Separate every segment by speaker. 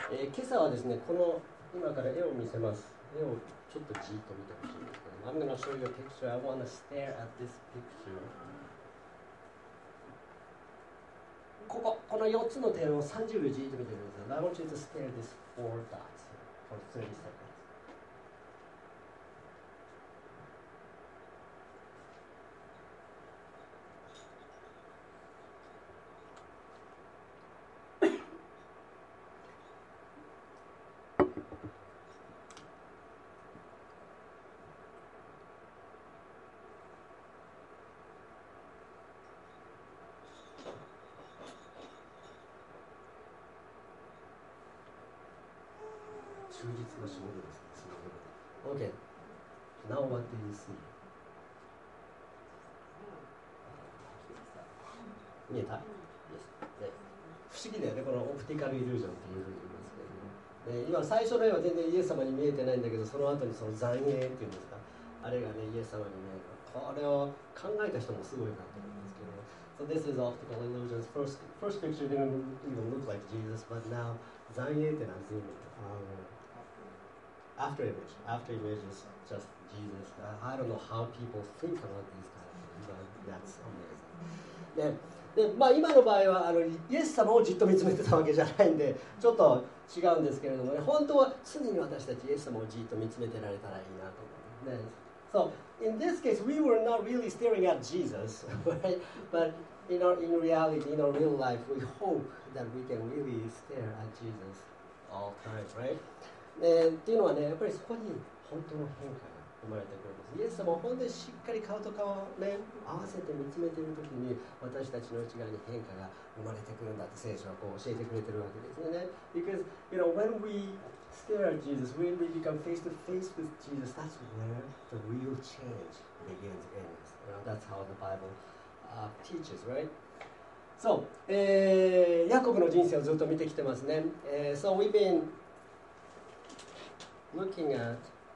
Speaker 1: 今朝はですね、この今から絵を見せます。絵をちょっとじっと見てほしいんですけど、I'm going to show you a picture. I want to stare at this picture. この4つの点を30秒じっと見てください。I want you to stare at these 4 dots for 30 seconds. 忠実な仕事ですね。Okay. Now what do you see? 見えた？ Yes. 不思議だよね、このオプティカルイリュージョンっていうふうに言いますけれども、今最初の絵は全然イエス様に見えてないんだけど、その後にその残影っていうんですか、あれがね、イエス様に見える。これを考えた人もすごいなと思うんですけど、So this is optical illusions. First picture didn't even look like Jesus, but now 残影って何て言うの？After image is just Jesus. I don't know how people think about these kind of things, but that's amazing. で今の場合はイエス様をじっと見つめてたわけじゃないんで、ちょっと違うんですけれどもね、本当は常に私たちイエス様をじっと見つめてられたらいいなと思うんですね。So in this case, we were not really staring at Jesus, right? But in reality, in our real life, we hope that we can really stare at Jesus all the time, right? っていうのはね、やっぱりそこに本当の変化が生まれてくるんです。イエス様は本当にしっかり顔と顔をね、合わせて見つめているときに、私たちの内側に変化が生まれてくるんだって聖書はこう教えてくれてるわけですよね。Because, when we stare at Jesus, when we become face to face with Jesus, that's where the real change begins in us. That's how the Bible teaches, right? So, ヤコブの人生をずっと見てきてますね。So we've been looking at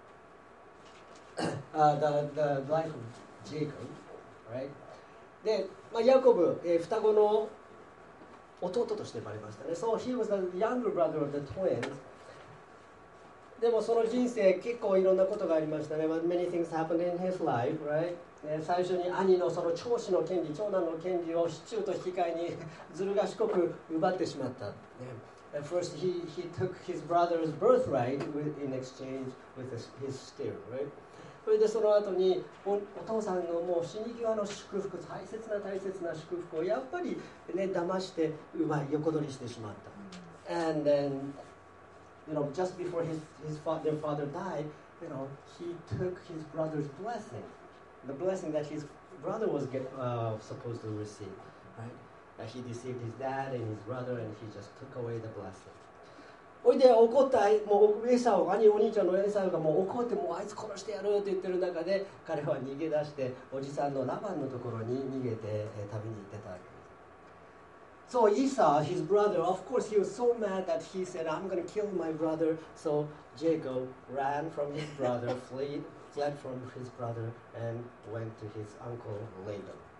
Speaker 1: the life of Jacob, right? で、ヤコブ、双子の弟として生まれましたね。So he was the younger brother of the twins. でもその人生結構いろんなことがありましたね。Many things happened in his life, right? 最初に兄のその長子の権利、長男の権利を市中と引き換えにずる賢く奪ってしまった。At first, he took his brother's birthright in exchange with his stare, right? それでその後に お父さんのもう死に際の祝福、大切な祝福をやっぱりね、騙して横取りしてしまった。And then, just before their father died, he took his brother's blessing, the blessing that his brother was supposed to receive, right?He deceived his dad and his brother, and he just took away the blessing. おいで怒ったもうお兄ちゃんのエサウがもう怒ってもうあいつ殺してやるって言ってる中で彼は逃げ出しておじさんのラバンのところに逃げて旅に行ってたわけです。So Esau, his brother, of course he was so mad that he said, I'm going to kill my brother. So Jacob ran from his brother, fled from his brother, and went to his uncle Laban.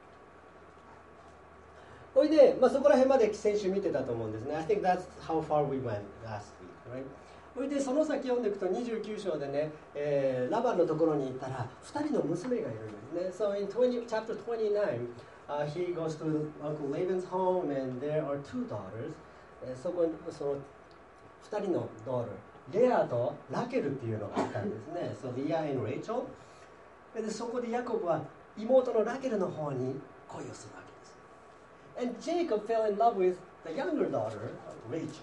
Speaker 1: それで、そこら辺まで先週見てたと思うんですね。I think that's how far we went last week, right? それでその先読んでいくと29章でね、ラバンのところに行ったら2人の娘がいるんですね。So in chapter 29, he goes to Uncle Laban's home and there are 2 daughters. そこにその2人のdaughter、レアとラケルっていうのがいたんですね。So Leah and Rachel. でそこでヤコブは妹のラケルの方に恋をするわけ。And Jacob fell in love with the younger daughter, Rachel.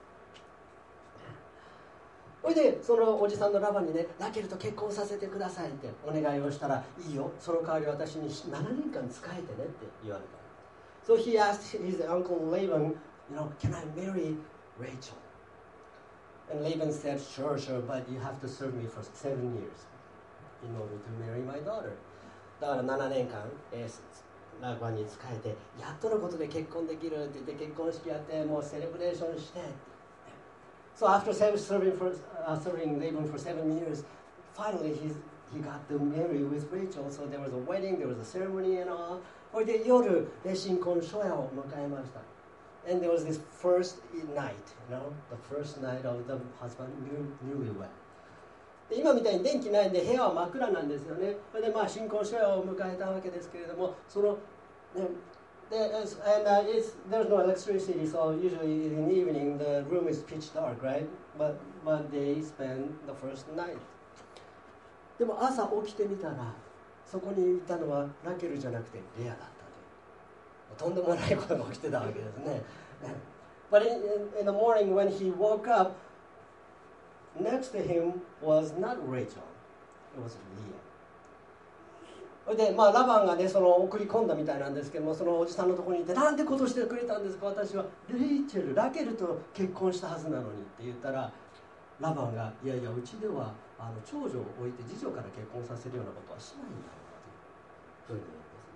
Speaker 1: それでそのおじさんのラバンにね、ラケルと結婚させてくださいってお願いをしたら、いいよ、その代わり私に7年間仕えてねって言われた。So he asked his uncle Laban, can I marry Rachel? And Laban said, sure, but you have to serve me for 7 years in order to marry my daughter. だから7年間、ラバンに仕えてやっとのことで結婚できるって言って結婚式やってもうセレブレーションして So after serving Laban for 7 years, finally he got to marry with Rachel. So there was a wedding, there was a ceremony and all. それで夜新婚初夜を迎えました。 And there was this first night, the first night of the husband newlywed. で今みたいに電気ないんで部屋は真っ暗なんですよね。それで新婚初夜を迎えたわけですけれども、その、ね、there's no electricity, so usually in the evening the room is pitch dark, right? But they spend the first night. でも朝起きてみたら、そこにいたのはラケルじゃなくてレアだったという、とんでもないことが起きてたわけですね。But in the morning when he woke up, next to him was not Rachel, it was Leah. でラバンがね、その送り込んだみたいなんですけども、そのおじさんのところにいて、なんてことしてくれたんですか、私はレイチェル、ラケルと結婚したはずなのにって言ったら、ラバンが、いやいや、うちでは長女を置いて次女から結婚させるようなことはしないんだというふうに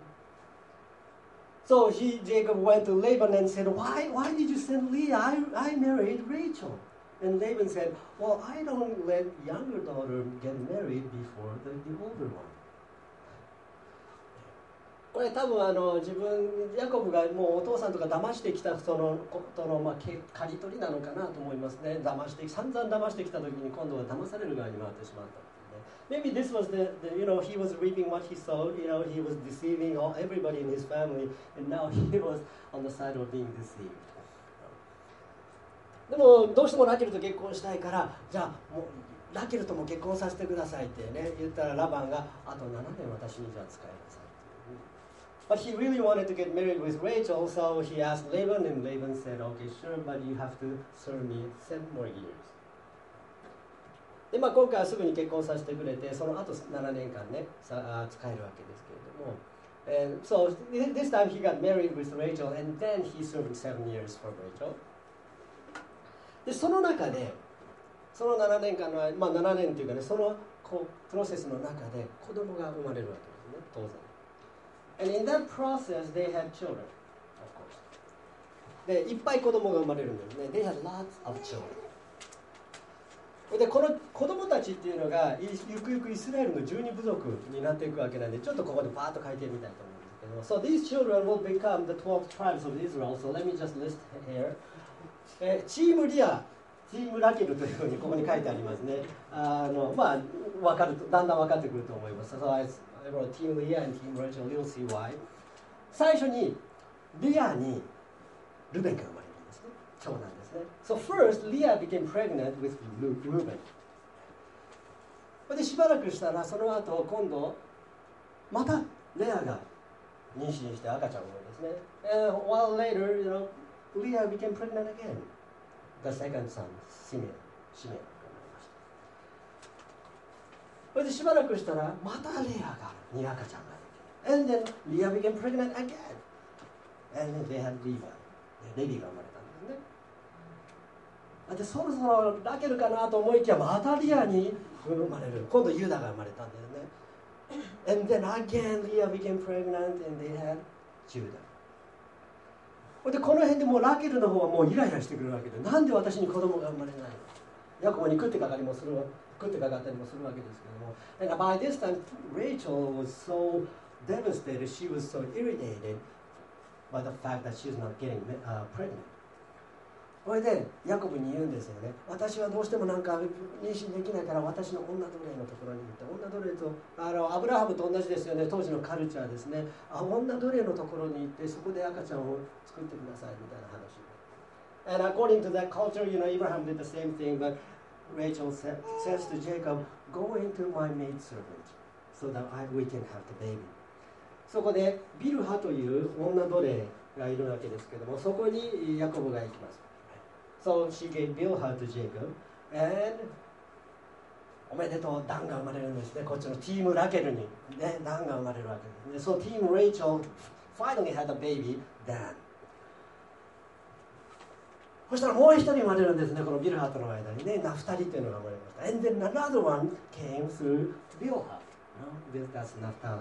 Speaker 1: 言うんですね。So Jacob went to Laban and said, Why did you send Leah? I married Rachel. And Laban said, Well, I don't let younger daughter get married before the older one. これ多分自分ヤコブがもうお父さんとか騙してきたそのことの刈り取りなのかなと思いますね。散々騙してきた時に今度は騙される側に回ってしまったっていうね。Maybe this was he was reaping what he sowed. He was deceiving everybody in his family, and now he was on the side of being deceived. でもどうしてもラケルと結婚したいから、じゃあもうラケルとも結婚させてくださいってね言ったら、ラバンがあと7年私にじゃあ使いなさい。But he really wanted to get married with Rachel, so he asked Laban, and Laban said, okay, sure, but you have to serve me 7 more years. で今回はすぐに結婚させてくれて、その後7年間ね、使えるわけですけれども、and so this time he got married with Rachel, and then he served 7 years for Rachel. でその中で、その7年間の、7年というかね、そのプロセスの中で子供が生まれるわけですね、当然。And in that process, they had children, of course. で、いっぱい子供が生まれるんですね。They had lots of children. で、この子供たちっていうのが、ゆくゆくイスラエルの12部族になっていくわけなんで、ちょっとここでバーッと書いてみたいと思うんですけど、So these children will become the 12 tribes of Israel. So let me just list here. チームリア、チームラケルというふうにここに書いてありますね。分かると、だんだん分かってくると思います。So I wrote Team Leah and Team Rachel. You'll see why. 最初にリアにルベンが生まれるんですね。長男ですね。So first, Leah became pregnant with Reuben. でしばらくしたらその後今度またレアが妊娠して赤ちゃんを産むんですね。And while later, Leah became pregnant again. The second son, Simeon.それでしばらくしたらまたレアがに赤ちゃんができる。And then Leah became pregnant again. And then they had Levi. レビが生まれたんですね。でそろそろラケルかなと思いきやまたリアに生まれる。今度ユダが生まれたんですね。And then again Leah became pregnant and they had Judah. でこの辺でもうラケルの方はもうイライラしてくるわけで、なんで私に子供が生まれないの。ヤコブに食ってかかったりもするわけですけども。And by this time, Rachel was so devastated, she was so irritated by the fact that she's not getting pregnant. それでヤコブに言うんですよね。私はどうしてもなんか妊娠できないから私の女奴隷のところに行って、女奴隷とアブラハムと同じですよね。当時のカルチャーですね。女奴隷のところに行ってそこで赤ちゃんを作ってくださいみたいな話。And according to that culture, Abraham did the same thing, but Rachel says to Jacob, "Go into my maidservant, so that we can have the baby." そこでビルハという女奴隷がいるわけですけども、そこにヤコブが行きます。So she gave Bilhah to Jacob, and おめでとう、ダンが生まれるんですね。こっちのティームラケルに、ね、ダンが生まれるわけですね。So Team Rachel finally had a baby, Dan. そしたらもう一人生まれるんですね。このビルハとの間にね、ナフタリというのが生まれました。And then another one came through Bilhah. That's Naphtali.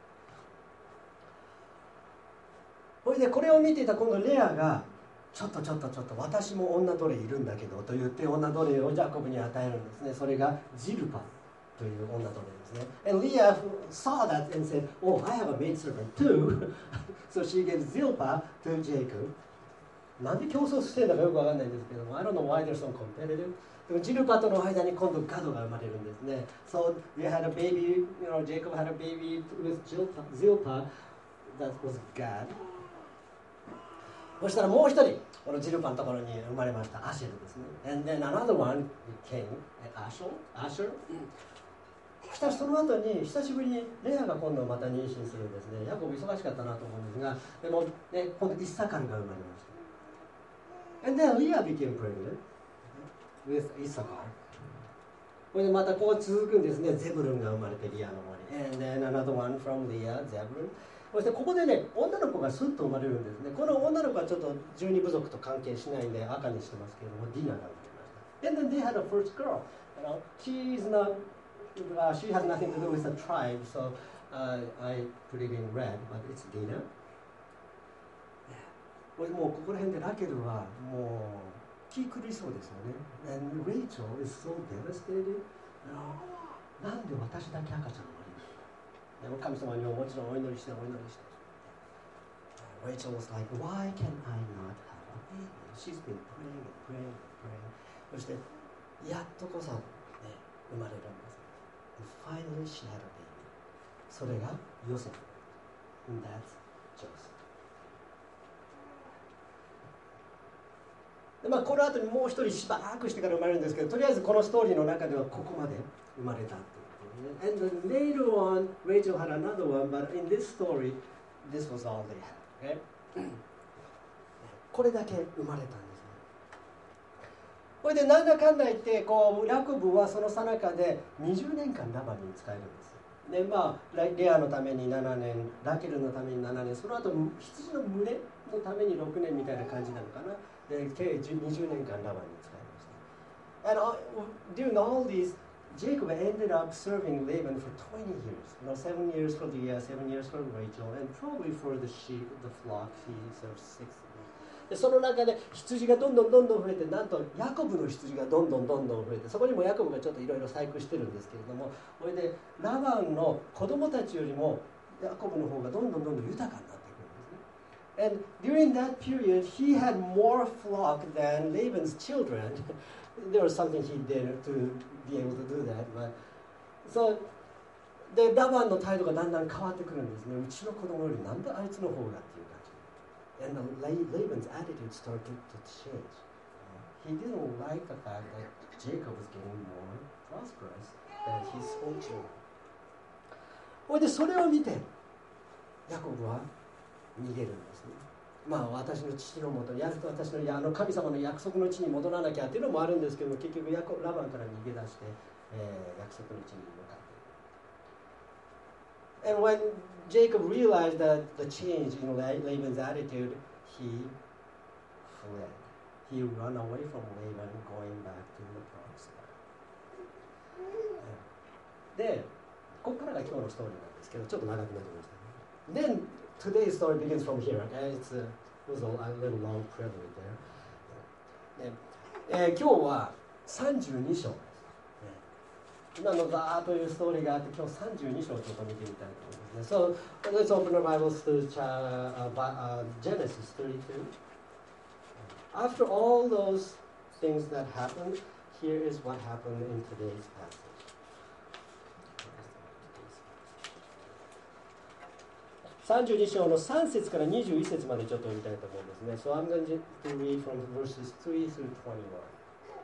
Speaker 1: それでこれを見ていた今度レアがちょっと私も女奴隷いるんだけどと言って女奴隷をジャコブに与えるんですね。それがジルパという女奴隷ですね。And Leah saw that and said, "Oh, I have a maidservant too." So she gave Zilpah to Jacob. なんで競争してるのかよくわかんないんですけども、I don't know why they're so competitive。でもジルパとの間に今度ガドが生まれるんですね。So they had a baby, Jacob had a baby with Zilpah, that was Gad。そしたらもう一人、このジルパのところに生まれました、アシェルですね。And then another one came, Asher。そしたらその後に久しぶりにレアが今度また妊娠するんですね。ヤコブ忙しかったなと思うんですが、でもね、今度イッサカルが生まれました。And then Leah became pregnant with Issachar。これでまたこう続くんですね。ゼブルンが生まれてリアの森。And then another one from Leah, Zebulun。そしてここでね、女の子がスッと生まれるんですね。この女の子はちょっと十二部族と関係しないんで赤にしてますけれども、ディナが生まれました。And then they had a first girl. She is not, she has nothing to do with the tribe, so I put it in red, but it's Dina。もうここら辺でラケルはもう気狂いそうですよね。And Rachel is so devastated. なんで私だけ赤ちゃん生まれるの？でも神様にももちろんお祈りして。Rachel was like, why can I not have a baby? She's been praying. そしてやっとこさ、ね、生まれるんです。And finally she had a baby. それがヨセフ。And that's Joseph。でこの後にもう一人しばらくしてから生まれるんですけど、とりあえずこのストーリーの中ではここまで生まれたということで、ね。And then later on, Rachel had another one, but in this story, this was all they had. Okay? これだけ生まれたんですね。これでなんだかんだ言ってこうヤコブはその最中で20年間ラバンに仕えるんです。でレアのために7年、ラケルのために7年、その後羊の群れのために6年みたいな感じなのかな。で計20年間ラバンに仕えました。And during all these, Jacob ended up serving Laban for 20 years. 7 years for Leah, 7 years for Rachel, and probably for the sheep, the flock, he served 6 years. でその中で羊がどんどん増えて、なんとヤコブの羊がどんどん増えて、そこにもヤコブがちょっといろいろ細工してるんですけれども、これでラバンの子供たちよりもヤコブの方がどんどん豊かになっていくんですね。And during that period, he had more flock than Laban's children. There was something he did to be able to do that. But so でラバンの態度がだんだん変わってくるんですね。うちの子供よりなんであいつの方がっていう感じ。And Laban's attitude started to change. He didn't like the fact that Jacob was getting more prosperous than his own children. それでそれを見てヤコブは逃げるんですね。私の父のもとに、私の神様の約束の地に戻らなきゃっていうのもあるんですけども、結局ラバンから逃げ出して、約束の地に向かっている。And when Jacob realized that the change in Laban's attitude, he fled. He ran away from Laban, going back to the promised land. で、ここからが今日のストーリーなんですけど、ちょっと長くなりましたね。Then today's story begins from here. Okay? It was a little long privilege there. 今日は32章。今のザーというストーリーがあって、今日32章をちょっと見てみたいと思いますね。So let's open our Bibles to Genesis 32. After all those things that happened, here is what happened in today's passage. 32章の3節から21節までちょっと読みたいと思うんですね。So I'm going to read from verses 3 through 21.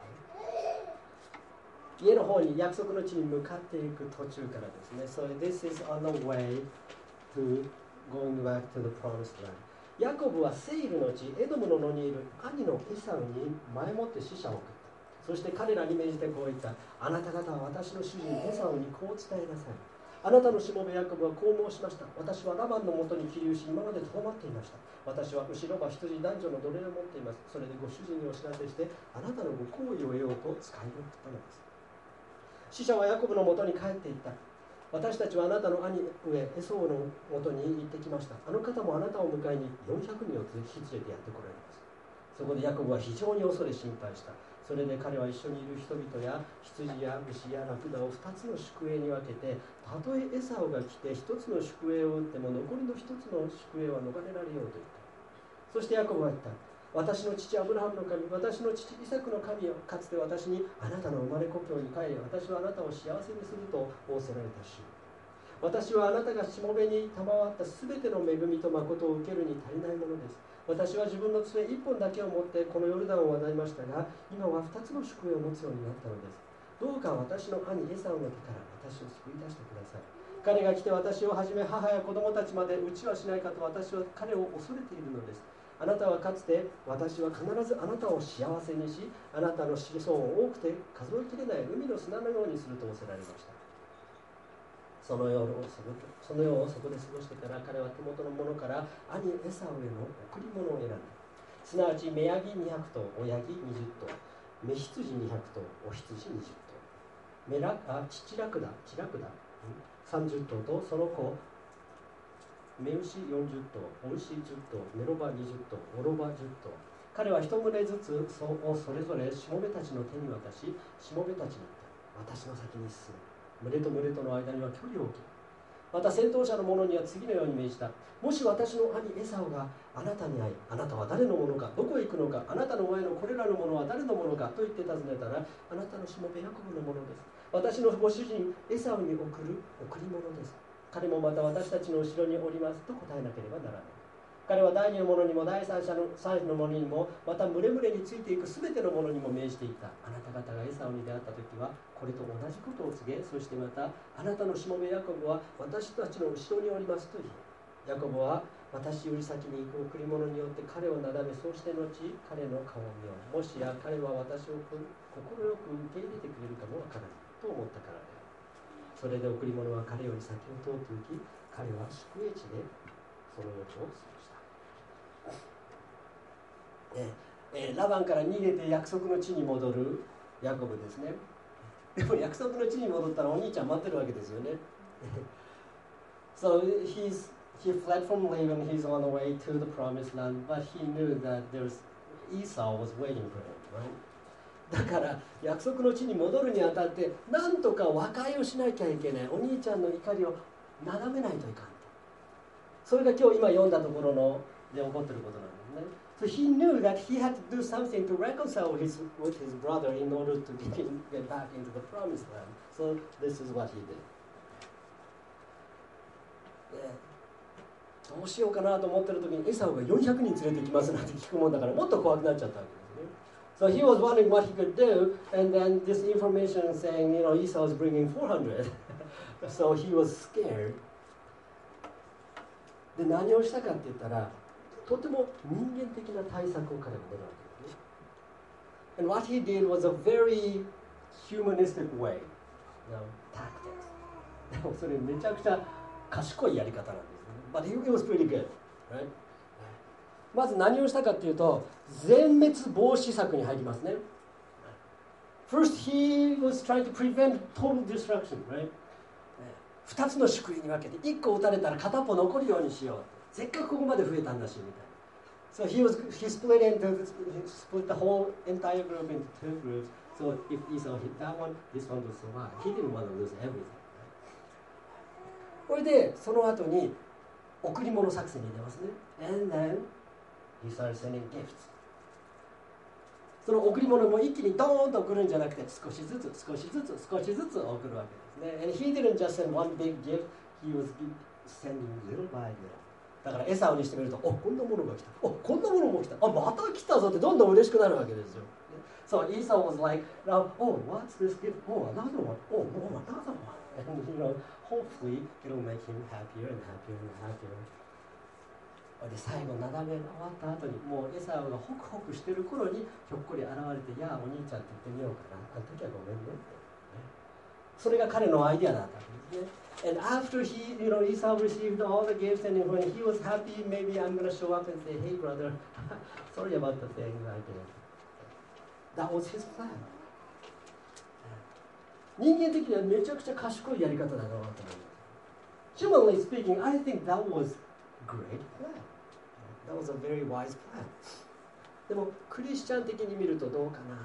Speaker 1: 家の方に約束の地に向かっていく途中からですね。So this is on the way to going back to the promised land. ヤコブはセイルの地、エドムの野にいる兄のエサウに前もって使者を送った。そして彼らに命じてこう言った。あなた方は私の主人エサウにこう伝えなさい。あなたのしもべヤコブはこう申しました。私はラバンのもとに起立し、今までとどまっていました。私は牛、ロバ、羊、男女の奴隷を持っています。それでご主人にお知らせして、あなたのご好意を得ようと使いを送ったのです。使者はヤコブのもとに帰っていった。私たちはあなたの兄上エソウのもとに行ってきました。あの方もあなたを迎えに400人を引き連れてやってこられます。そこでヤコブは非常に恐れ心配した。それで彼は一緒にいる人々や羊や牛やラクダを2つの宿営に分けて、たとえエサウが来て1つの宿営を撃っても残りの1つの宿営は逃れられようと言った。そしてヤコブは言った。 私の父アブラハムの神、私の父イサクの神よ、かつて私にあなたの生まれ故郷に帰り、私はあなたを幸せにすると仰せられた主。私はあなたがしもべに賜ったすべての恵みと誠を受けるに足りないものです。私は自分の杖一本だけを持ってこのヨルダンを渡りましたが、今は二つの宿営を持つようになったのです。どうか私の兄エサウの手から私を救い出してください。彼が来て私をはじめ母や子供たちまで討ちはしないかと私は彼を恐れているのです。あなたはかつて私は必ずあなたを幸せにし、あなたの子孫を多くて数えきれない海の砂のようにすると仰せられました。その夜をそこで過ごしてから、彼は手元のものから兄エサウへの贈り物を選んだ。すなわち目ヤギ200頭、親ヤギ20頭、雌羊200頭、お羊20頭、父ラクダ30頭とその子、雌牛40頭、お牛10頭、メロバ20頭、オロバ10頭。彼は一棟ずつをそれぞれしもべたちの手に渡し、しもべたちに言った。私の先に進む。群れと群れとの間には距離を置き、また先頭者の者には次のように命じた。もし私の兄エサウがあなたに会い、あなたは誰のものか、どこへ行くのか、あなたの前のこれらのものは誰のものかと言って尋ねたら、あなたのしもべヤコブのものです。私のご主人エサウに送る贈り物です。彼もまた私たちの後ろにおりますと答えなければならない。彼は第二の者にも第三の者にも、また群れ群れについていくすべての者にも命じていた。あなた方がエサウに出会った時はこれと同じことを告げ、そしてまたあなたのしもべヤコブは私たちの後ろにおりますと言う。ヤコブは私より先に行く贈り物によって彼をなだめ、そうして後彼の顔を見よう。もしや彼は私を快く受け入れてくれるかもわからないと思ったからである。それで贈り物は彼より先を通って行き、彼は宿営地でその夜を過ごした。ラバンから逃げて約束の地に戻るヤコブですね。でも約束の地に戻ったらお兄ちゃん待ってるわけですよね。So he fled from Laban, he's on the way to the promised land, but he knew that Esau was waiting for him, right? だから約束の地に戻るにあたってなんとか和解をしなきゃいけない。お兄ちゃんの怒りをなだめないといかんと。それが今日今読んだところので起こっていることなんですね。So he knew that he had to do something to reconcile with his brother in order to get back into the promised land. So this is what he did. どうしようかなと思ってる時にエサウが400人連れてきますなんて聞くもんだからもっと怖くなっちゃったわけですね。So he was wondering what he could do, and then this information saying, Esau is bringing 400. So he was scared. で何をしたかって言ったら、とても人間的な対策を彼は出るわけですね。And what he did was a very humanistic way, tactics. でもそれめちゃくちゃ賢いやり方なんですね。But it was pretty good, right? まず何をしたかっていうと、全滅防止策に入りますね。First, he was trying to prevent total destruction, right? 2つの宿営に分けて、1個撃たれたら片っぽ残るようにしよう。せっかくここまで増えたんだしみたいな。So he split the whole entire group into two groups. So if Esau hit that one, this one will survive. He didn't want to lose everything. これでその後に贈り物作戦に出ますね。And then he started sending gifts. その贈り物も一気にドーンと送るんじゃなくて、少しずつ送るわけですね。And he didn't just send one big gift. He was sending little by little. だからエサウにしてみると、こんなものが来た、こんなものも来た、また来たぞってどんどん嬉しくなるわけですよ。So Esau was like, oh, what's this gift? Oh, another one. Oh, another one. And hopefully it'll make him happier and happier and happier. で最後なだめ終わった後に、もうエサウがホクホクしてる頃にひょっこり現れて、いやお兄ちゃんって言ってみようかな、あの時はごめんねって、それが彼のアイデアだったわけですね。And after Esau received all the gifts, and when he was happy, maybe I'm going to show up and say, hey brother, sorry about the thing I did. That was his plan. 人間的にはめちゃくちゃ賢いやり方だなと思います。Humanly speaking, I think that was a great plan. That was a very wise plan. でもクリスチャン的に見るとどうかな。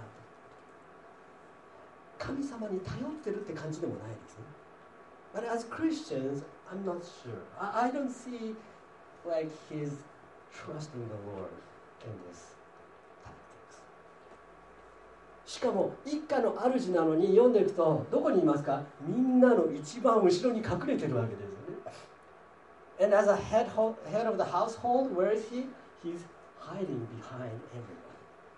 Speaker 1: 神様に頼ってるって感じでもないですね。But as Christians, I'm not sure. I don't see like his trusting the Lord in this しかも一家の主なのに読んでいくとどこにいますか？みんなの一番後ろに隠れてるわけですよね。And as a head of the household, where is he? He's hiding behind everyone.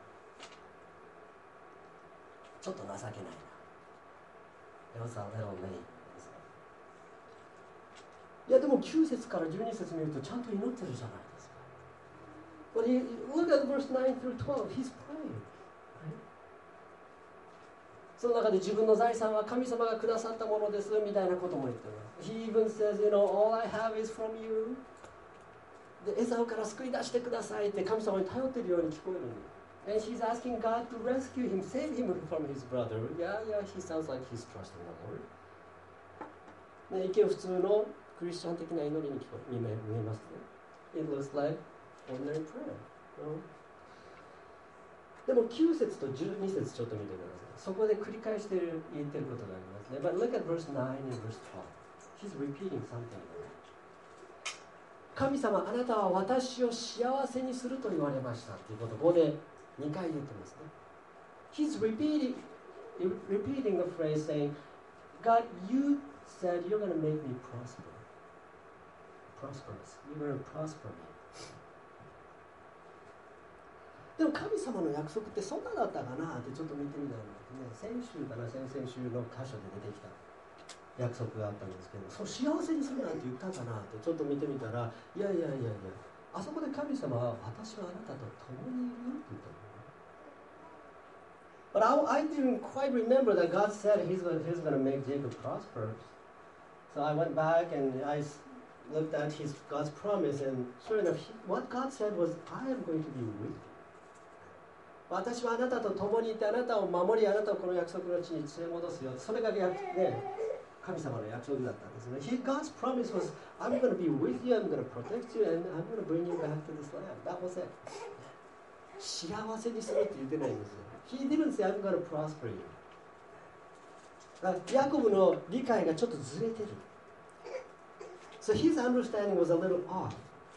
Speaker 1: ちょっと情けないな。It was a little late. いやでも9節から12節見るとちゃんと祈ってるじゃないですか。But look at verse 9 through 12. He's praying. その中で自分の財産は神様がくださったものですみたいなことも言ってます。He even says, you know, all I have is from you. でエサウから救い出してくださいって神様に頼っているように聞こえるんです。And she's asking God to rescue him, save him from his brother. Yeah, he sounds like he's trusting the Lord. ね、一見普通のクリスチャン的な祈りに見えますね。It looks like ordinary prayer. No? でも9節と12節ちょっと見てください。そこで繰り返して言ってることがありますね。But look at verse 9 and verse 12. He's repeating something. 神様、あなたは私を幸せにすると言われましたということをここで2回言ってますね。He's repeating the phrase saying, God, you said you're going to make me prosperous. You're going to prosper me. でも神様の約束ってそんなだったかなってちょっと見てみたいんですね。先々週の箇所で出てきた約束があったんですけど、そう幸せにするなんて言ったかなってちょっと見てみたら、いやあそこで神様は私はあなたと共にいるって言ったの。But I didn't quite remember that God said He's going to make Jacob prosperous. So I went back and I looked at God's promise, and sure enough, what God said was, I am going to be with you. 私はあなたと共にいてあなたを守りあなたをこの約束の地に連れ戻すよ。それが、ね、神様の約束だったんですね。God's promise was, I'm going to be with you, I'm going to protect you, and I'm going to bring you back to this land. That was it. 幸せにするって言ってないんですよ。He didn't say, I'm going to prosper you. ヤコブの理解がちょっとずれてる。So his understanding was a little off.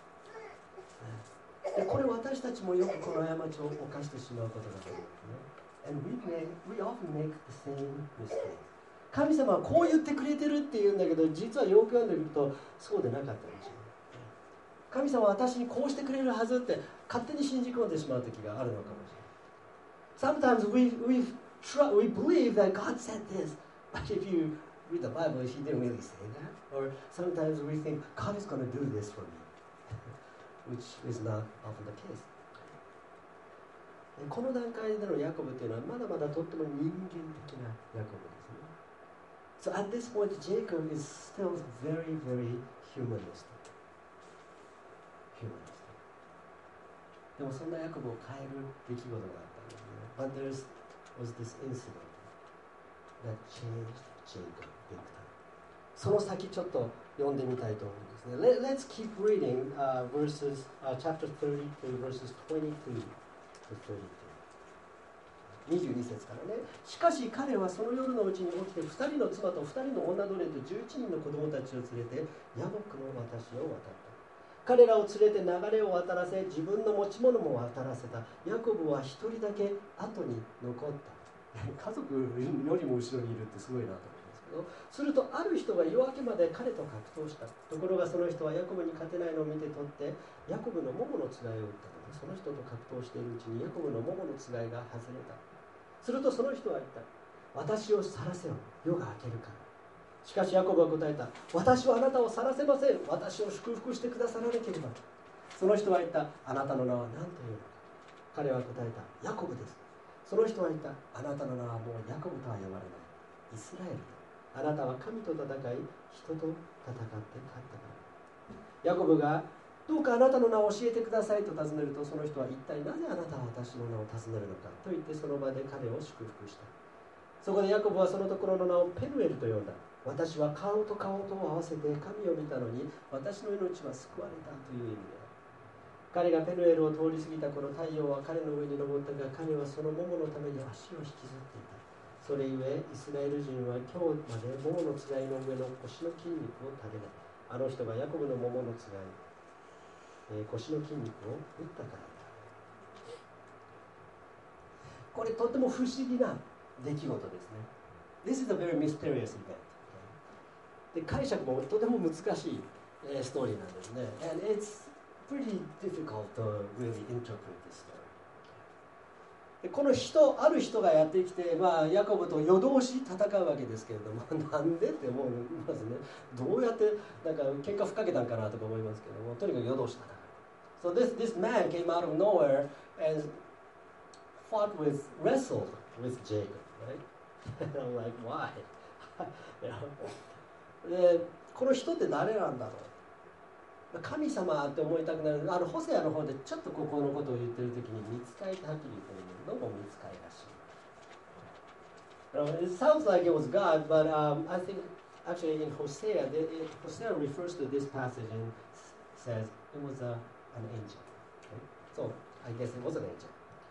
Speaker 1: でこれ私たちもよくこの過ちを犯してしまうことがあるんですね。And we often make the same mistake. 神様はこう言ってくれてるって言うんだけど、実はよく読んでみるとそうでなかったんですよ。神様は私にこうしてくれるはずって勝手に信じ込んでしまう時があるのかもしれない。Sometimes we believe that God said this, but if you read the Bible, He didn't really say that. Or sometimes we think God is going to do this for me.Which is not often the case. この段階でのヤコブというのはまだまだとっても人間的なヤコブですね。So at this point, Jacob is still very, very humanistic. でもそんなヤコブを変える出来事があったんですね。But there was this incident that changed Jacob big time. その先ちょっと読んでみたいと思うんですね。Let's keep reading chapter 32, verses 22 to 32. 22節からね。しかし彼はその夜のうちに起きて2人の妻と2人の女奴隷と11人の子供たちを連れてヤボクの渡しを渡った。彼らを連れて流れを渡らせ自分の持ち物も渡らせた。ヤコブは1人だけ後に残った。家族よりも後ろにいるってすごいなと。するとある人が夜明けまで彼と格闘した。ところがその人はヤコブに勝てないのを見て取ってヤコブのもものつがいを打ったので、その人と格闘しているうちにヤコブのもものつがいが外れた。するとその人は言った。私を去らせよ、夜が明けるから。しかしヤコブは答えた。私はあなたを去らせません。私を祝福してくださらなければ。その人は言った。あなたの名は何というのか。彼は答えた。ヤコブです。その人は言った。あなたの名はもうヤコブとは呼ばれない。イスラエルだ。あなたは神と戦い、人と戦って勝ったから。ヤコブがどうかあなたの名を教えてくださいと尋ねると、その人は一体なぜあなたは私の名を尋ねるのかと言ってその場で彼を祝福した。そこでヤコブはそのところの名をペヌエルと呼んだ。私は顔と顔と合わせて神を見たのに私の命は救われたという意味である。彼がペヌエルを通り過ぎた頃、太陽は彼の上に昇ったが彼はその桃のために足を引きずっていた。それゆえイスラエル人は今日まで桃のつがいの上の腰の筋肉を垂れない。あの人がヤコブの桃のつがい、腰の筋肉を打ったからだ。 これとても不思議な出来事ですね。This is a very mysterious event. で解釈もとても難しいストーリーなんですね。And it's pretty difficult to really interpret this story. でこのある人がやってきて、ヤコブと夜通し戦うわけですけれども、なんでって思いますね。どうやってなんか喧嘩ふっかけたんかなとか思いますけども、とにかく夜通し戦う。So this man came out of nowhere and wrestled with Jacob, right? And I'm like, why? でこの人って誰なんだろう。神様って思いたくなる。ホセアの方でちょっとここのことを言ってる時に見つかりってはっきり言ってるけど、どうも見つかりらしい。It sounds like it was God, but I think actually in Hosea, Hosea refers to this passage and says it was an angel. Okay? So I guess it was an angel.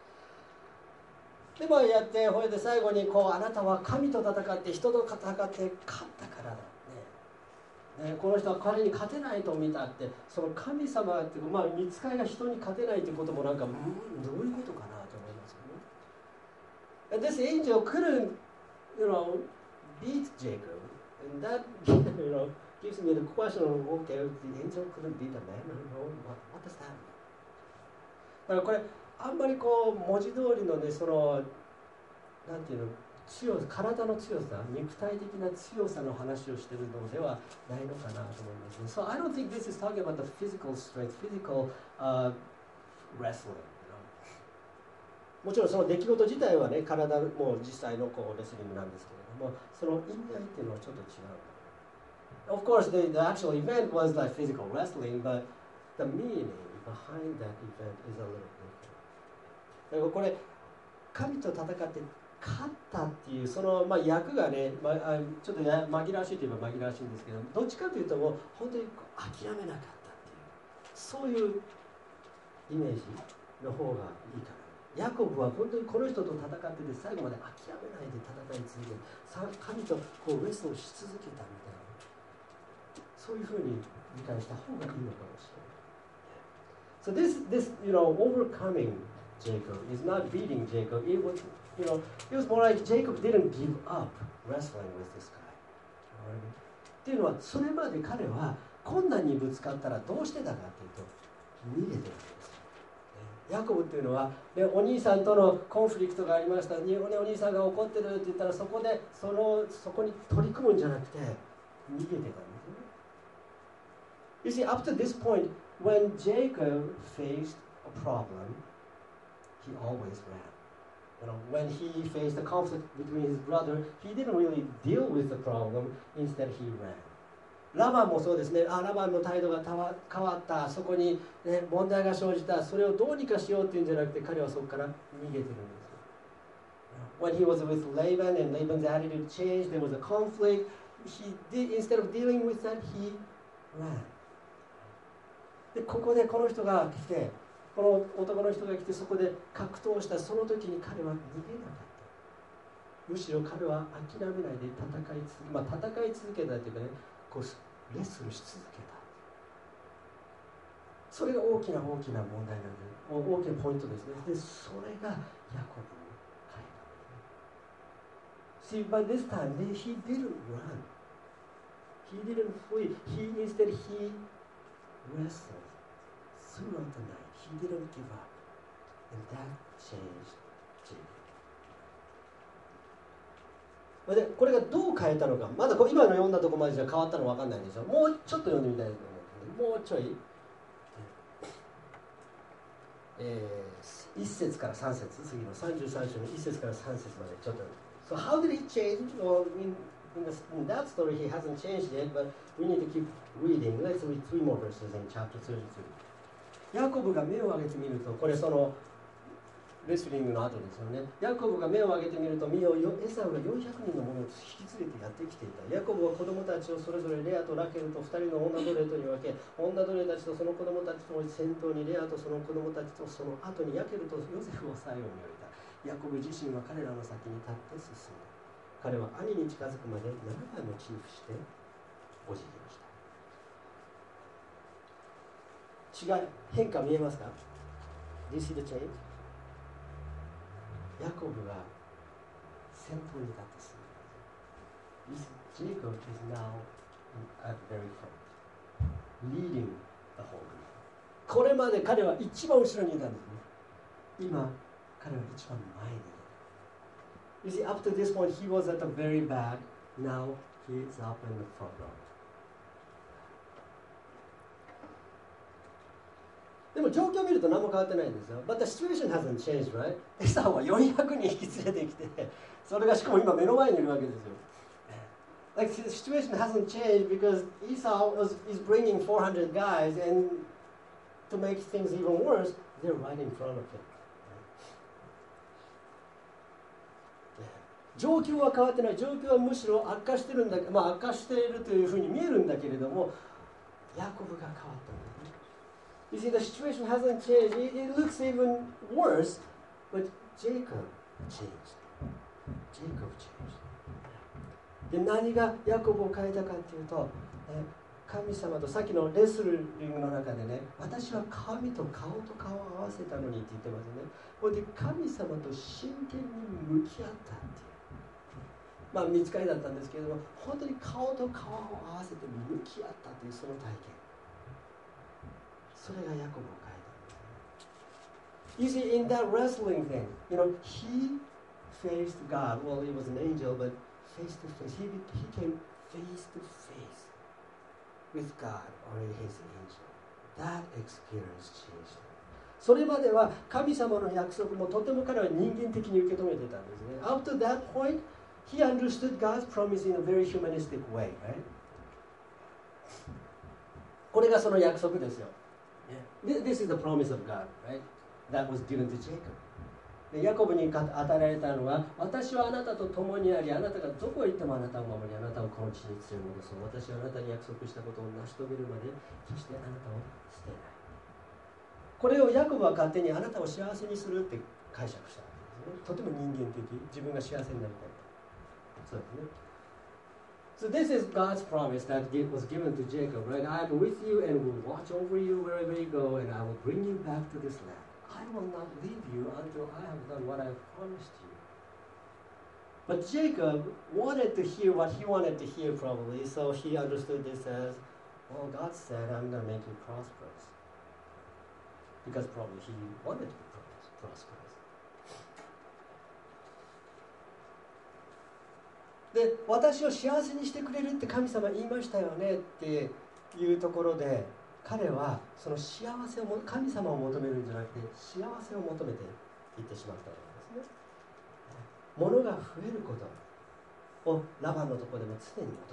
Speaker 1: でやってほいで最後にあなたは神と戦って人と戦って勝ったからだね。この人は彼に勝てないと見たって、その神様っていうか、見つかりが人に勝てないということもなんかどういうことかなと思いますよね。And this angel couldn't, beat Jacob, and that, gives me the question of, okay, the angel couldn't beat a man, what does that mean? だからこれあんまり文字通りのね、なんていうの、体の強さ、肉体的な強さの話をしているのではないのかなと思いますね。So I don't think this is talking about the physical strength, physical wrestling. もちろんその出来事自体はね、体も実際のレスリングなんですけれども、その意味合いっていうのはちょっと違う。Of course, the actual event was like physical wrestling, but the meaning behind that event is a little different. これ神と戦って勝ったっていうその、役がね、ちょっと紛らわしいといえば紛らわしいんですけど、どっちかというともう本当に諦めなかったっていうそういうイメージの方がいいかな。ヤコブは本当にこの人と戦ってて最後まで諦めないで戦い続ける、神とレスをし続けたみたいな、そういうふうに理解した方がいいのかもしれない。So this overcoming Jacob is not beating Jacob. It was more like Jacob didn't give up wrestling with this guy. っていうのは、それまで彼は困難にぶつかったらどうしてたかっていうと逃げてるんですよ。ヤコブっていうのは、お兄さんとのコンフリクトがありました。お兄さんが怒ってるって言ったらそこに取り組むんじゃなくて逃げてたんですよね。You see, up to this point, when Jacob faced a problem, he always ran. When he faced a conflict between his brother, he didn't really deal with the problem. Instead, he ran. ラバンもそうですね。ラバンの態度が変わった。そこに、問題が生じた。それをどうにかしようっていうんじゃなくて、彼はそこから逃げてるんですよ。When he was with Laban and Laban's attitude changed, there was a conflict. Instead of dealing with that, he ran. で、ここでこの人が来て、この男の人が来てそこで格闘したその時に彼は逃げなかった。むしろ彼は諦めないで戦い続けたというかね、レッスルし続けた。それが大きな問題なんで、大きなポイントですね。で、それがヤコブに書いたんですね。See, by this time, he didn't run. He didn't flee. Instead, he wrestled throughout the night. He didn't give up. And that changed Jacob. でこれがどう変えたのか、まだ今の読んだところまでじゃ変わったの分かんないんですよ。もうちょっと読んでみたいと思うんですけど、もうちょい、1節から3節、次の33章の1節から3節までちょっと。So how did he change? Well, in that story he hasn't changed yet, but we need to keep reading. Let's read 3 more verses in chapter 33. ヤコブが目を上げてみると、これそのレスリングの後ですよね。ヤコブが目を上げてみると、見よ、エサウが400人の者を引き連れてやってきていた。ヤコブは子供たちをそれぞれレアとラケルと2人の女奴隷とに分け、女奴隷たちとその子供たちと先頭にレアとその子供たちとその後にヤケルとヨセフを最後に置いた。ヤコブ自身は彼らの先に立って進んだ。彼は兄に近づくまで7回もチーフしてお辞儀をした。変化見えますか？ Do you see the change? ヤコブが先頭に立ってする。Jacob is now at the very front, leading the whole group. これまで彼は一番後ろにいたんですね。今、彼は一番前にいる。You see, up to this point, he was at the very back. Now, he is up in the front row. でも状況を見ると何も変わってないんですよ。But the situation hasn't changed, right? エサウは400人引き連れてきて、それがしかも今目の前にいるわけですよ。Like the situation hasn't changed because Esau is bringing 400 guys, and to make things even worse, they're right in front of him. 状況は変わってない。状況はむしろ悪化してるんだ、悪化しているというふうに見えるんだけれども、ヤコブが変わったんですね。You see, the situation hasn't changed. It looks even worse, but Jacob changed. Jacob changed. で、何がヤコブを変えたかというと、神様とさっきのレスリングの中でね、私は神と顔と顔を合わせたのにって言ってますね。これで神様と真剣に向き合ったっていう。見つかりだったんですけれども、本当に顔と顔を合わせて向き合ったというその体験。それがヤコブを変えたんですね。You see, in that wrestling thing, he faced God. Well, he was an angel, but face to face. He came face to face with God or his angel. That experience changed him. それまでは神様の約束もとても彼は人間的に受け止めてたんですね。Up to that point, he understood God's promise in a very humanistic way, right? これがその約束ですよ。This is the promise of God, right? That was given to Jacob. ヤコブに与えられたのは、私はあなたと共にあり、あなたがどこへ行ってもあなたを守り、あなたをこの地に連れ戻そう。私はあなたに約束したことを成し遂げるまで、決してあなたを捨てない。これをヤコブは勝手にあなたを幸せにするって解釈したわけですね。とても人間的、自分が幸せになりたい。そうですね。So this is God's promise that was given to Jacob, right? I am with you and will watch over you wherever you go, and I will bring you back to this land. I will not leave you until I have done what I have promised you. But Jacob wanted to hear what he wanted to hear probably, so he understood this as, well, God said, I'm going to make you prosperous. Because probably he wanted to be prosperous. で、私を幸せにしてくれるって神様言いましたよねっていうところで、彼はその幸せを神様を求めるんじゃなくて幸せを求めていってしまったわけですね。物が増えることをラバンのところでも常に求めて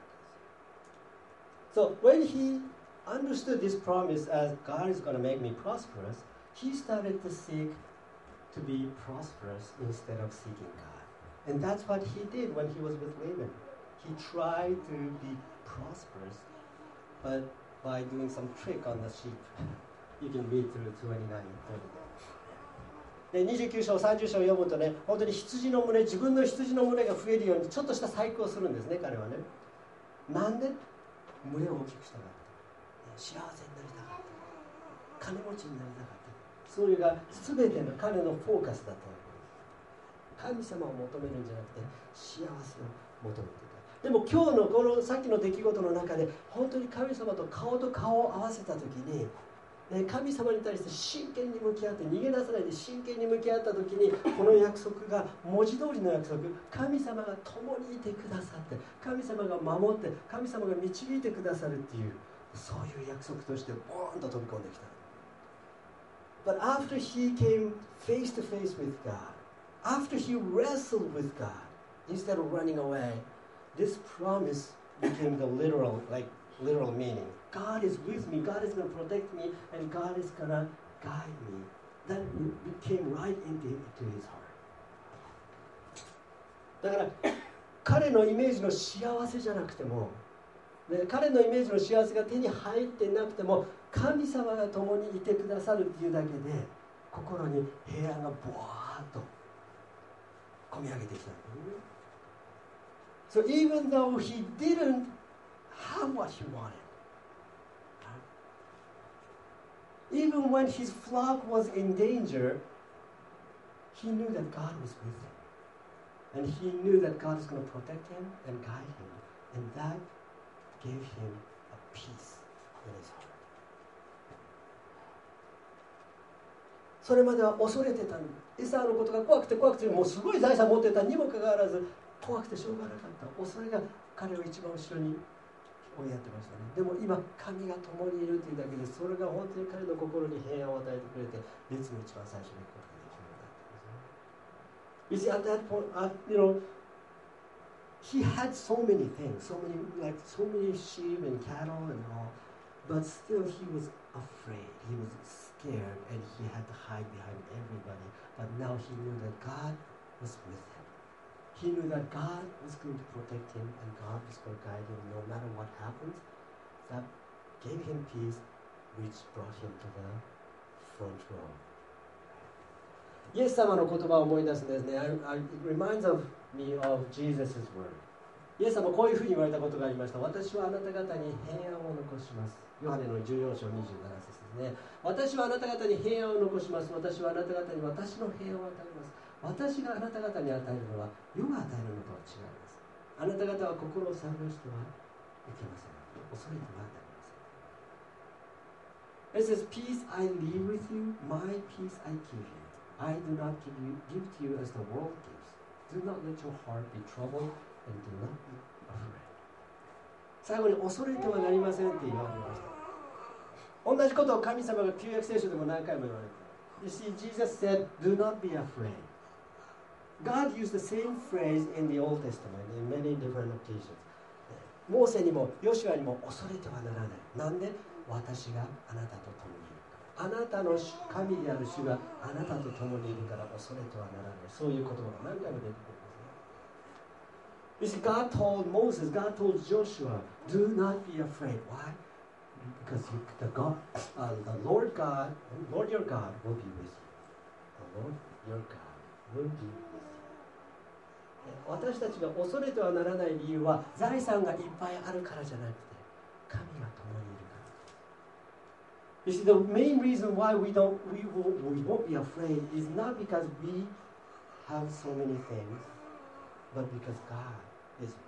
Speaker 1: たわけです。So when he understood this promise as God is going to make me prosperous, he started to seek to be prosperous instead of seeking God.And that's what he did when he was with Laban. He tried to be prosperous, but by doing some trick on the sheep. You can read through 29 and 30. で、29章、30章を読むとね、本当に羊の胸、自分の羊の胸が増えるようにちょっとした細工をするんですね、彼はね。なんで胸を大きくしたかった。幸せになりたかった。金持ちになりたかった。それが全ての彼のフォーカスだったわけです。神様を求めるんじゃなくて幸せを求めていた。でも今日のこのさっきの出来事の中で本当に神様と顔と顔を合わせた時に、神様に対して真剣に向き合って逃げ出さないで真剣に向き合った時にこの約束が文字通りの約束、神様が共にいてくださって神様が守って神様が導いてくださるっていうそういう約束としてボーンと飛び込んできた。But after he came face to face with God,After he wrestled with God, instead of running away, this promise became the literal meaning. God is with me, God is going to protect me, and God is going to guide me. That became right into his heart. だから彼のイメージの幸せじゃなくても、彼のイメージの幸せが手に入ってなくても、神様が共にいてくださるっていうだけで、心に平安がボワーッと込み上げてきたんですね。So even though he didn't have what he wanted, even when his flock was in danger, he knew that God was with him. And he knew that God was going to protect him and guide him. And that gave him a peace in his heart. それまでは恐れてたんエサウのことが怖くて怖くて、もうすごい財産持ってたにもかかわらず怖くてしょうがなかった。恐れが彼を一番後ろに追いやってましたね。でも今神が共にいるというだけで、それが本当に彼の心に平安を与えてくれて、列の一番最初に行くことができるようになったんですね。You see, at that point, he had so many things, so many sheep and cattle and all, but still he was afraid. He was scared, and he had to hide behind everybody. But now he knew that God was with him. He knew that God was going to protect him, and God was going to guide him no matter what happens. That gave him peace, which brought him to the front row. イエス様の言葉を思い出すんですね。It reminds me of Jesus' word. イエス様こういうふうに言われたことがありました。私はあなた方に平安を残します。ヨハネの14章27節ですね。私はあなた方に平安を残します。私はあなた方に私の平安を与えます。私があなた方に与えるのは世が与えるのとは違います。あなた方は心を探してはいけません。恐れてはなりません。It says, Peace I leave with you, my peace I give you. I do not give to you as the world gives. Do not let your heart be troubled, and do not be afraid. 最後に恐れてはなりませんって言われました。同じことを神様が旧約聖書でも何回も言われている。You see, Jesus said, Do not be afraid. God used the same phrase in the Old Testament in many different occasions. モーセにもヨシュアにも恐れてはならない。なんで？私があなたと共にいるから。あなたの神である主があなたと共にいるから恐れてはならない。そういう言葉が何回も出てくるんですね。You see, God told Moses, God told Joshua, do not be afraid. Why? Because the Lord your God will be with you. The Lord your God will be with you. 私たちが恐れてはならない理由は財産がいっぱいあるからじゃなくて、神が共にいるから。You see, the main reason why we won't be afraid is not because we have so many things, but because God is with us.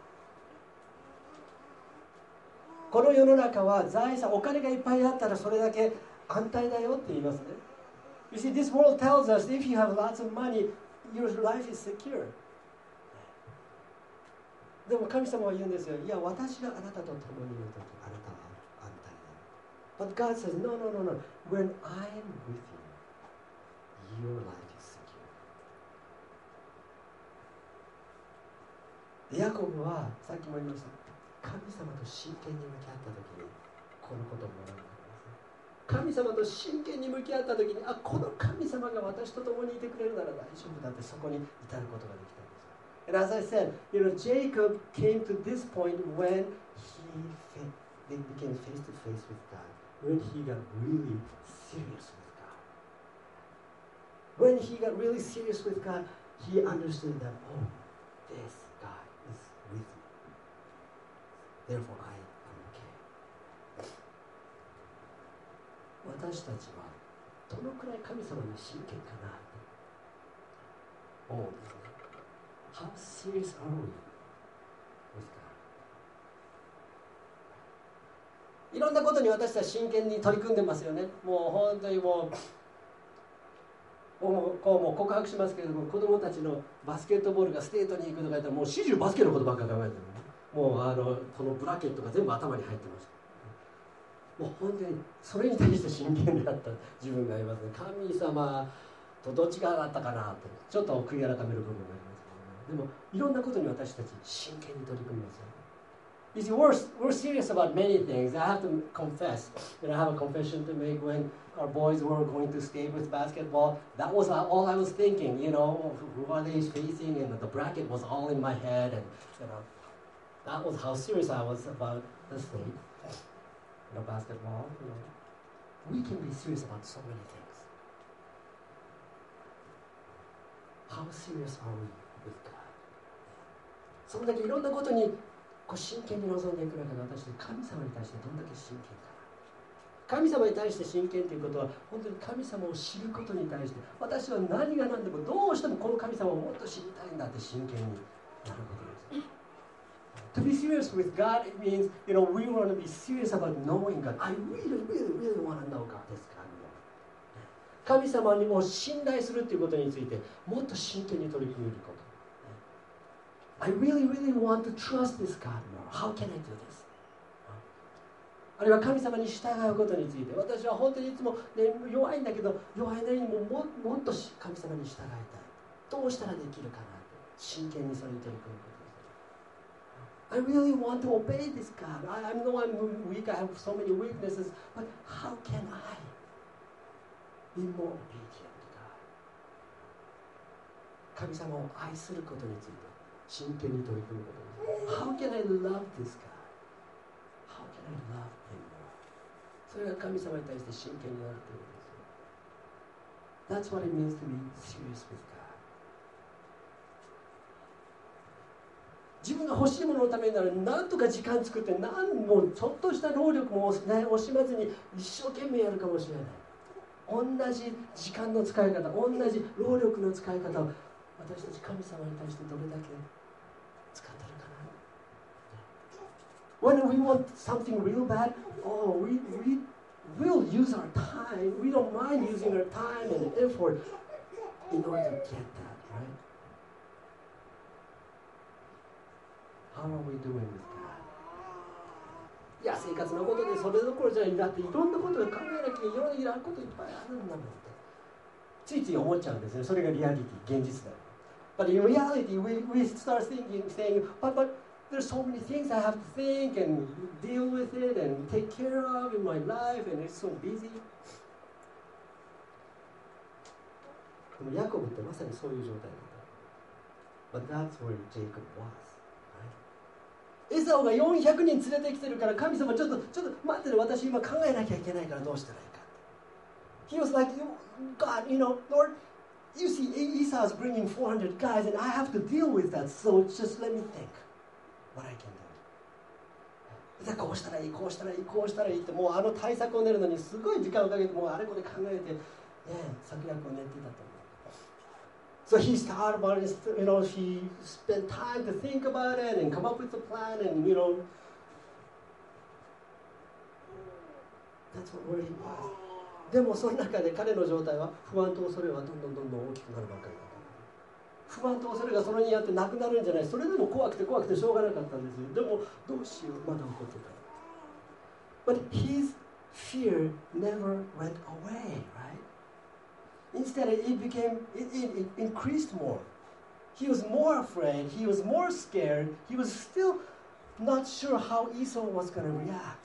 Speaker 1: この世の中は財産、お金がいっぱいあったらそれだけ安泰だよって言いますね。You see, this world tells us if you have lots of money, your life is secure. でも神様は言うんですよ。いや、私があなたと共にいるとき、あなたは安泰だよ。But God says, no. When I am with you, your life is secure. ヤコブはさっきも言いました。神様と真剣に向き合ったときにこのことを学んだんですね。神様と真剣に向き合ったときに、この神様が私と共にいてくれるなら大丈夫だって、そこに至ることができたんです。And as I said, Jacob came to this point when they became face to face with God, when he got really serious with God. When he got really serious with God, he understood that, this God is with me. Therefore, I am okay. 私たちはどのくらい神様に真剣かなって思うんですね。How serious are we with God? いろんなことに私たち真剣に取り組んでますよね。もう本当にもう告白しますけれども、子供たちのバスケットボールがステートに行くとか言ったら、もう始終バスケのことばっかり考えてる。もうこのブラケットが全部頭に入ってました。もう本当にそれに対して真剣であった自分がいますね。神様とどっちがだったかなってちょっと悔い改める部分がありますけどね。でもいろんなことに私たち真剣に取り組みますよね。You see, we're serious about many things. I have to confess that I have a confession to make. When our boys were going to state with basketball, that was all I was thinking. Who are they facing? And the bracket was all in my head, and that was how serious I was about the state. Basketball. We can be serious about so many things. How serious are we with God? それだけいろんなことに真剣に臨んでいく中で、私たち神様に対してどんだけ真剣かな。 神様に対して真剣ということは本当に神様を知ることに対して、私は何が何でもどうしてもこの神様をもっと知りたいんだって真剣になることです。To be serious with God, it means, we want to be serious about knowing God. I really want to know God, this God. 神様にも信頼するということについてもっと真剣に取り組めること。I really want to trust this God more. How can I do this? あるいは神様に従うことについて、私は本当にいつも、ね、弱いんだけど、弱いなりにももっと神様に従いたい。どうしたらできるかなと真剣にそれに取り組むこと。I really want to obey this God. I know I'm weak. I have so many weaknesses. But how can I be more obedient to God? 神様を愛することについて真剣に取り組むことです。How can I love this God? How can I love Him more? それが神様に対して真剣になるということです。That's what it means to be serious with God.自分が欲しいもののためになる何とか時間作って何もちょっとした労力も、ね、惜しまずに一生懸命やるかもしれない。同じ時間の使い方、同じ労力の使い方を私たち神様に対してどれだけ使ってるかな。When we want something real bad, we will use our time. We don't mind using our time and effort in order to get that.How are we doing with God? いや、生活のことでそれどころじゃなくていろんなことを考えなきゃいろいろやることいっぱいあるんだもんってついつい思っちゃうんですね。それがリアリティ、現実だ。But in reality, we start saying, but there's so many things I have to think and deal with it and take care of in my life and it's so busy. でもヤコブってまさにそういう状態だった。But that's where Jacob was.エサオが400人連れてきてるから神様ちょっと待ってね、私今考えなきゃいけないからどうしたらいいか。He was like, God, Lord, you see Esau's bringing 400 guys and I have to deal with that, so just let me think what I can do. でこうしたらいい、こうしたらいい、こうしたらいいってもう対策を練るのにすごい時間をかけてもうあれこれ考えて、ね、策略を練っていたと思う。So he started about it, he spent time to think about it and come up with a plan and, that's where he was. でもその中で彼の状態は不安と恐れはどんどん大きくなるばかりだった。不安と恐れがそれによってなくなるんじゃない。それでも怖くてしょうがなかったんですよ。でもどうしよう、まだ怒ってた。But his fear never went away, right?Instead, it increased more. He was more afraid. He was more scared. He was still not sure how Esau was going to react.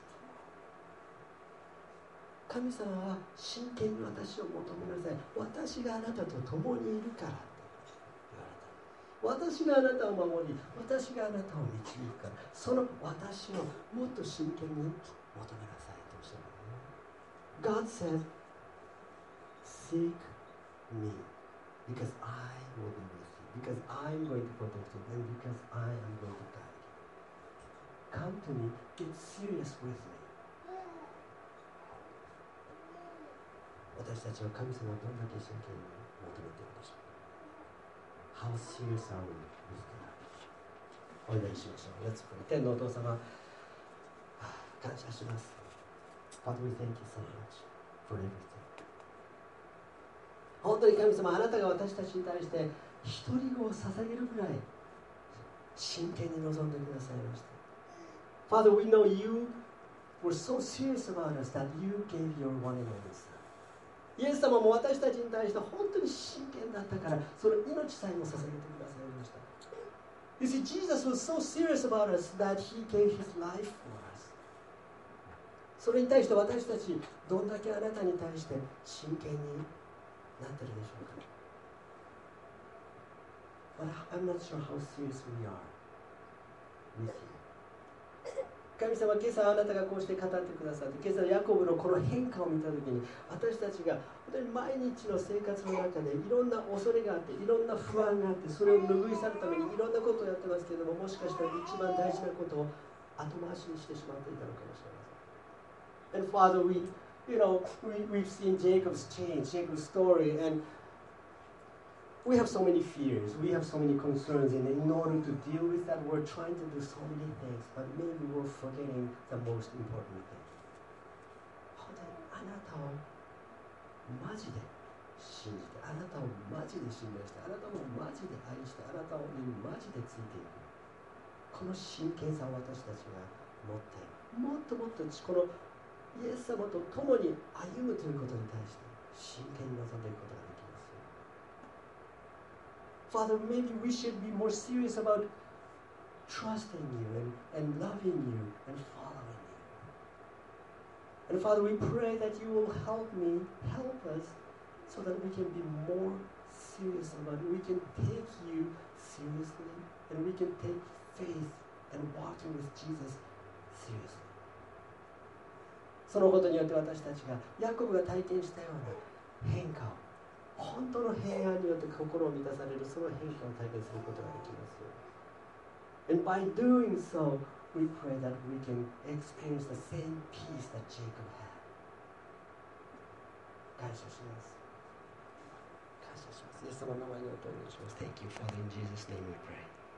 Speaker 1: 神様は真剣に私を求めなさい。私があなたと共にいるからって言われた。私があなたを守り、私があなたを導くから、その私をもっと真剣に求めなさいとおっしゃる。God said, seek me because I will be with you, because I'm going to protect you, and because I am going to guide you. Come to me, get serious with me. 私たちは神様をどんだけ真剣に求めているでしょうか。 How serious are we with God? お祈りしましょう。Let's pray. 天のお父様、感謝します。Father, we thank you so much for everything.本当に神様、あなたが私たちに対して独り子を捧げるぐらい真剣に臨んでくださいました。Father, we know you were so serious about us that you gave your one and only son. イエス様も私たちに対して本当に真剣だったから、その命さえも捧げてくださいました。You see, Jesus was so serious about us that he gave his life for us. それに対して私たちどんだけあなたに対して真剣になってるでしょうか。But I'm not sure how serious we are with you. 神様、今朝あなたがこうして語ってくださって、今朝ヤコブのこの変化を見たときに、私たちが本当に毎日の生活の中でいろんな恐れがあって、いろんな不安があって、それを拭い去るためにいろんなことをやってますけれども、もしかしたら一番大事なことを後回しにしてしまっていたのかもしれません。And Father, we've seen Jacob's change, Jacob's story, and we have so many fears, we have so many concerns, and in order to deal with that, we're trying to do so many things, but maybe we're forgetting the most important thing. 本当にあなたをマジで信じて、あなたをマジで信頼して、あなたをマジで愛して、あなたにマジでついていく。この真剣さを私たちが持って、もっともっとこのイエス様と共に歩むということに対して真剣に臨んでいくことができます。Father, maybe we should be more serious about trusting you and loving you and following you. And Father, we pray that you will help us, so that we can be more serious about it. We can take you seriously, and we can take faith and walking with Jesus seriously. そのことによって私たちがヤコブが体験したような変化を、本当の平安によって心を満たされるその変化を体験することができます。And by doing so, we pray that we can experience the same peace that Jacob had. 感謝します。感謝します。イエス様の名前にお祈りします。Thank you, Father. In Jesus' name we pray.